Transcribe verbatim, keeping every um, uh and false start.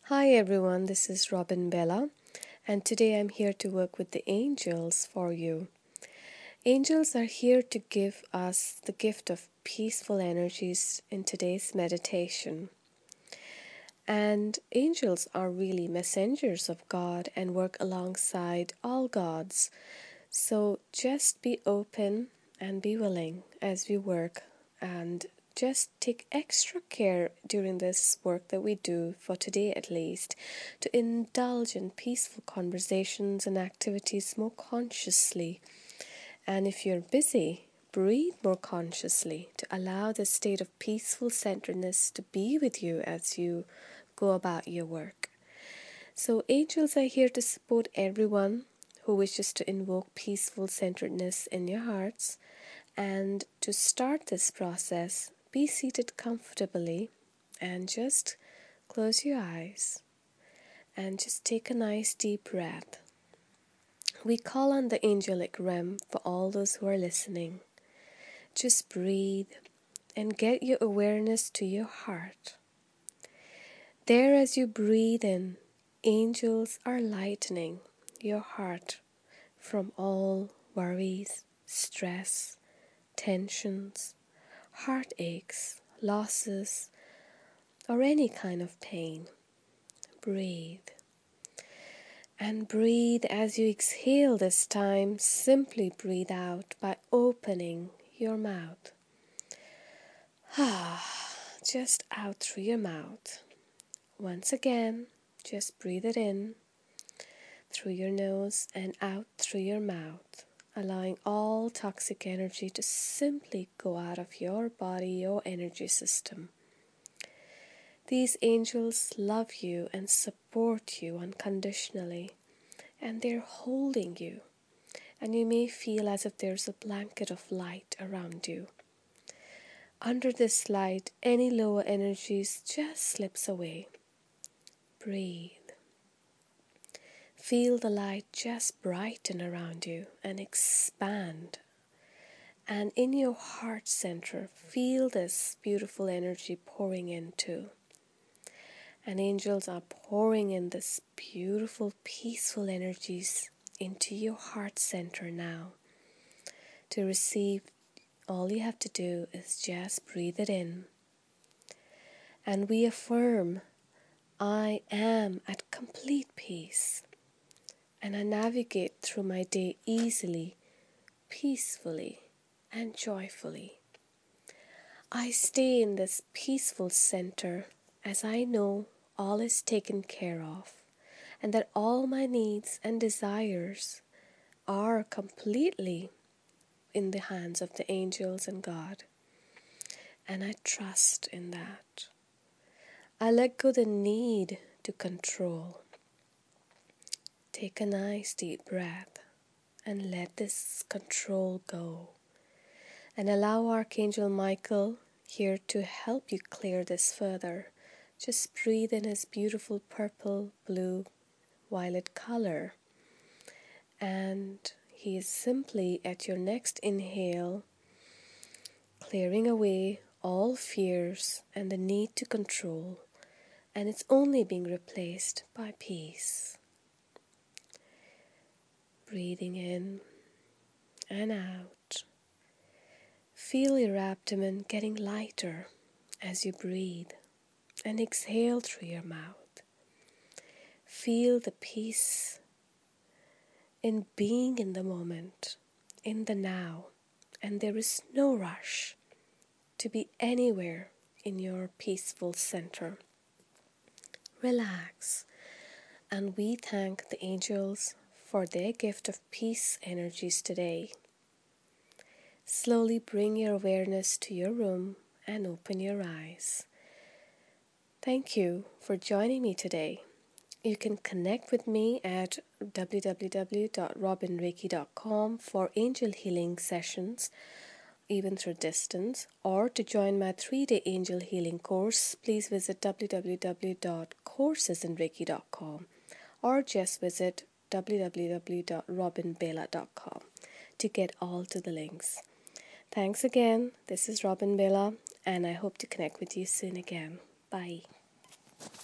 Hi everyone, this is Robin Bella, and today I'm here to work with the angels for you. Angels are here to give us the gift of peaceful energies in today's meditation. And angels are really messengers of God and work alongside all gods. So just be open and be willing as we work, and just take extra care during this work that we do, for today at least, to indulge in peaceful conversations and activities more consciously. And if you're busy, breathe more consciously to allow the state of peaceful centeredness to be with you as you go about your work. So angels are here to support everyone who wishes to invoke peaceful centeredness in your hearts. And to start this process, be seated comfortably and just close your eyes and just take a nice deep breath. We call on the angelic realm for all those who are listening. Just breathe and get your awareness to your heart. There, as you breathe in, angels are lightening your heart from all worries, stress, tensions, heartaches, losses, or any kind of pain. Breathe. And breathe as you exhale this time. Simply breathe out by opening your mouth. Ah, just out through your mouth. Once again, just breathe it in through your nose and out through your mouth, allowing all toxic energy to simply go out of your body, your energy system. These angels love you and support you unconditionally, and they're holding you, and you may feel as if there's a blanket of light around you. Under this light, any lower energies just slips away. Breathe. Feel the light just brighten around you and expand. And in your heart center, feel this beautiful energy pouring into. And angels are pouring in this beautiful, peaceful energies into your heart center now. To receive, all you have to do is just breathe it in. And we affirm, I am at complete peace. And I navigate through my day easily, peacefully, and joyfully. I stay in this peaceful center as I know all is taken care of, and that all my needs and desires are completely in the hands of the angels and God. And I trust in that. I let go the need to control. Take a nice deep breath and let this control go. And allow Archangel Michael here to help you clear this further. Just breathe in his beautiful purple, blue, violet color. And he is simply at your next inhale, clearing away all fears and the need to control. And it's only being replaced by peace. Breathing in and out. Feel your abdomen getting lighter as you breathe and exhale through your mouth. Feel the peace in being in the moment, in the now, and there is no rush to be anywhere in your peaceful center. Relax, and we thank the angels for their gift of peace energies today. Slowly bring your awareness to your room and open your eyes. Thank you for joining me today. You can connect with me at w w w dot robin reiki dot com for angel healing sessions, even through distance, or to join my three-day angel healing course, please visit w w w dot courses in reiki dot com or just visit w w w dot robin bela dot com to get all to the links. Thanks again. This is Robin Bela, and I hope to connect with you soon again. Bye.